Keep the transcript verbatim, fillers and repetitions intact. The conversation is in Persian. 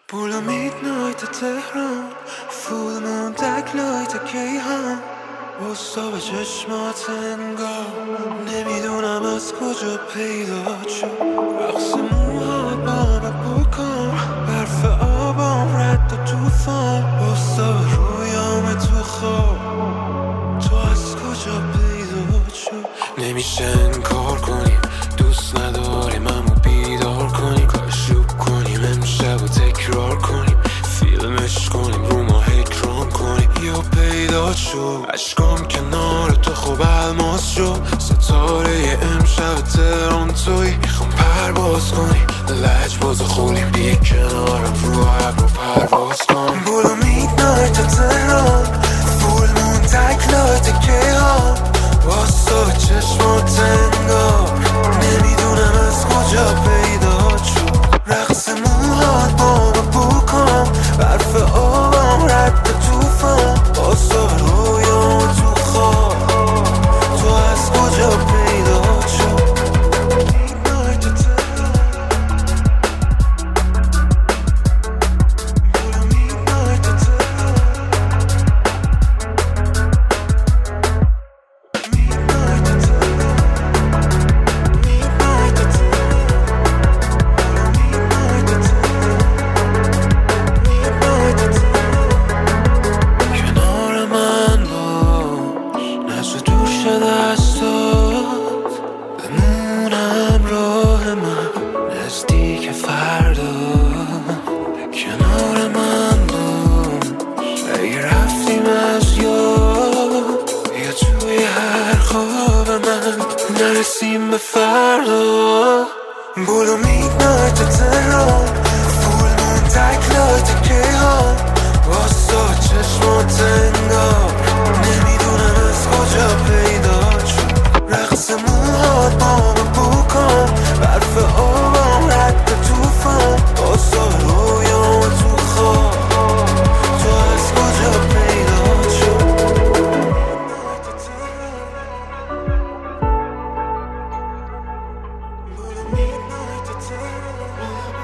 بولا میدنایت تهران فول مون تک لایت کیهان بستا به چشمات انگار نمیدونم از کجا پیدا شد رقص موها با بکن برف آبام رد و توفان بستا به رویام تو خواب تو از کجا پیدا شد نمیشه انکار کنیم دوست نداریم امو بیدار کنیم کاشوب کنیم امشب و تکرار کنیم فیلمش کنیم رو ما اکرام کنیم یا پیدا شد عشقام کنار تو خوب الماس شد ستاره امشب تهران توی میخوام پرواز کنیم لج باز خولیم بی کنارم رو ابرو پرواز کن بولو میدنایت تهران فول مون تک لایت کیهان واسه چشمات انگار نمیدونم از کجا پیدا شد رقص موهات با من بکن برف آبم رد توفان واسه رویام تو خواب تو از کجا پیدا شد نرسیم به فردا بولو میدنایت تهران فول مون تک لایت کیهان واسه چشمات انگار نمیدونم از کجا پیدا شد رقص موهات با من بکن برف آبم رد توفان واسه رویام تو خواب تو از کجا پیدا شد Midnight to